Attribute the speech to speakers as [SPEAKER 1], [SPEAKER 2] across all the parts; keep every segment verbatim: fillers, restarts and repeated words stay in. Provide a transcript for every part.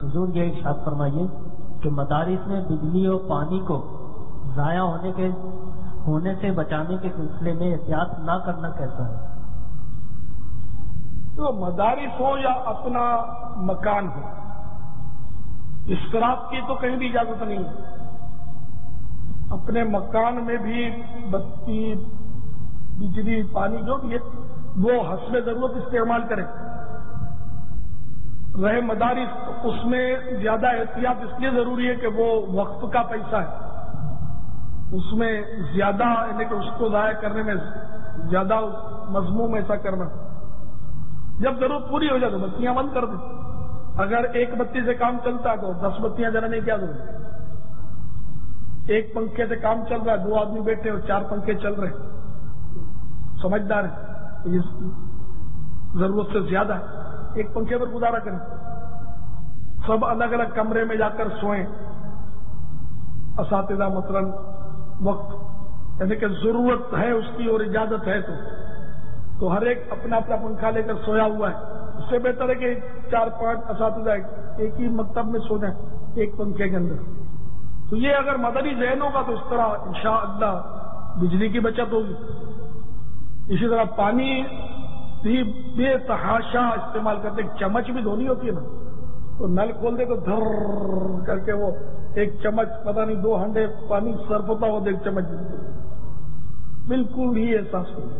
[SPEAKER 1] حضور یہ ارشاد فرمائیے کہ مدارس میں بجلی اور پانی کو ضائع ہونے کے ہونے سے بچانے کے سلسلے میں احتیاط نہ کرنا کیسا ہے؟
[SPEAKER 2] تو مدارس ہو یا اپنا مکان ہو، اسراف کی تو کہیں بھی اجازت نہیں ہے۔ اپنے مکان میں بھی بتی، بجلی، پانی جو بھی ہے وہ حسب ضرورت استعمال کریں۔ رہے مدارس، اس میں زیادہ احتیاط اس لیے ضروری ہے کہ وہ وقف کا پیسہ ہے، اس میں زیادہ یعنی کہ اس کو ضائع کرنے میں زیادہ مضموم ایسا کرنا۔ جب ضرورت پوری ہو جائے تو بتیاں بند کر دیں۔ اگر ایک بتی سے کام چلتا ہے تو دس بتیاں جلانے کی کیا ضرورت ہے؟ ایک پنکھے سے کام چل رہا ہے، دو آدمی بیٹھے اور چار پنکھے چل رہے ہیں، سمجھدار ہے، ضرورت سے زیادہ ہے، ایک پنکھے پر گزارا کریں، سب الگ الگ کمرے میں جا کر سوئیں۔ اساتذہ مثلاً وقت یعنی کہ ضرورت ہے اس کی اور اجازت ہے تو تو ہر ایک اپنا اپنا پنکھا لے کر سویا ہوا ہے، اس سے بہتر ہے کہ چار پانچ اساتذہ ایک ہی مکتب میں سو جائیں ایک پنکھے کے اندر۔ تو یہ اگر مدنی ذہن ہوگا تو اس طرح انشاءاللہ بجلی کی بچت ہوگی۔ اسی طرح پانی بھی بے تحاشا استعمال کرتے، چمچ بھی دھونی ہوتی ہے نا، تو نل کھول دے تو دھر کر کے وہ ایک چمچ پتہ نہیں دو ہنڈے پانی صرف ہوتا ہو، ایک چمچ بالکل ہی احساس ہو۔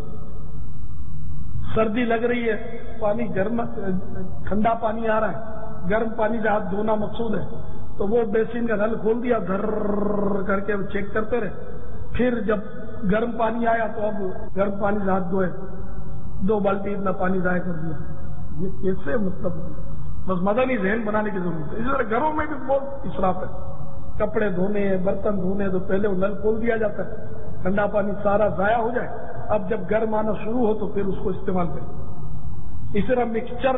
[SPEAKER 2] سردی لگ رہی ہے، پانی گرم ٹھنڈا پانی آ رہا ہے، گرم پانی سے ہاتھ دھونا مقصود ہے، تو وہ بیسن کا نل کھول دیا، دھر کر کے چیک کرتے رہے، پھر جب گرم پانی آیا تو اب گرم پانی سے ہاتھ دھوئے، دو بالٹی اتنا پانی ضائع کر دیا۔ یہ کیسے مطلب بس مدنی ذہن بنانے کی ضرورت ہے۔ اسی طرح گھروں میں بھی بہت اسراف ہے، کپڑے دھونے، برتن دھونے تو پہلے وہ نل کھول دیا جاتا ہے، ٹھنڈا پانی سارا ضائع ہو جائے، اب جب گرم آنا شروع ہو تو پھر اس کو استعمال کریں۔ اس طرح مکسچر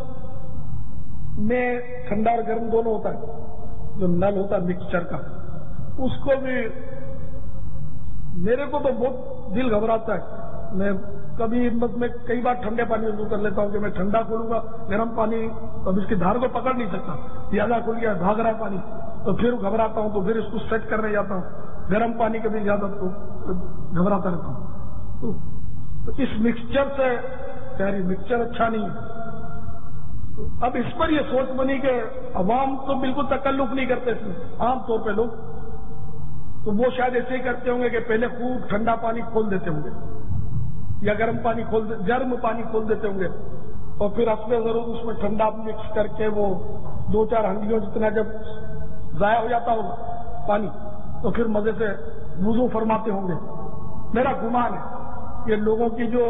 [SPEAKER 2] میں ٹھنڈا اور گرم دونوں ہوتا ہے، جو نل ہوتا ہے مکسچر کا، اس کو بھی میرے کو تو بہت دل گھبراتا ہے۔ میں کبھی میں کئی بار ٹھنڈے پانی وضو کر لیتا ہوں کہ میں ٹھنڈا کھولوں گا گرم پانی، اب اس کی دھار کو پکڑ نہیں سکتا، زیادہ کھل گیا بھاگ رہا ہے پانی، تو پھر گھبراتا ہوں، تو پھر اس کو سیٹ کرنے جاتا ہوں، گرم پانی کبھی زیادہ تو گھبراتا رہتا ہوں۔ تو اس مکسچر سے خیر مکسچر اچھا نہیں ہے۔ تو اب اس پر یہ سوچ بنی کہ عوام تو بالکل تکلف نہیں کرتے اس میں، عام طور پہ لوگ تو وہ شاید ایسے ہی کرتے ہوں گے کہ پہلے خوب ٹھنڈا پانی کھول دیتے ہوں گے یا گرم پانی کھول دے گرم پانی کھول دیتے ہوں گے، اور پھر اپنے ضرور اس میں ٹھنڈا مکس کر کے وہ دو چار ہنڈیوں جتنا جب ضائع ہو جاتا ہوگا پانی تو پھر مزے سے وضو فرماتے ہوں گے۔ میرا گمان ہے یہ لوگوں کی جو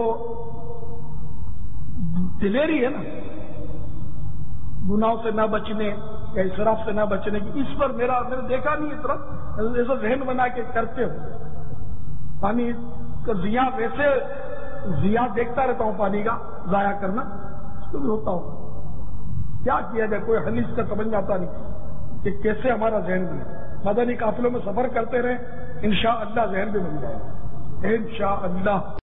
[SPEAKER 2] دلیری ہے نا گناہوں سے نہ بچنے یا اسراف سے نہ بچنے کی، اس پر میرا میں نے دیکھا نہیں اس طرح ایسا ذہن بنا کے کرتے ہو۔ پانی کا ضیاع ویسے ضیاع دیکھتا رہتا ہوں، پانی کا ضائع کرنا اس کو بھی ہوتا ہوں، کیا کیا جائے، کوئی حل اس کا سمجھ میں آتا نہیں کہ کیسے ہمارا ذہن بنے۔ مدنی قافلوں میں سفر کرتے رہیں، انشاءاللہ ذہن بھی بن جائے گا انشاءاللہ۔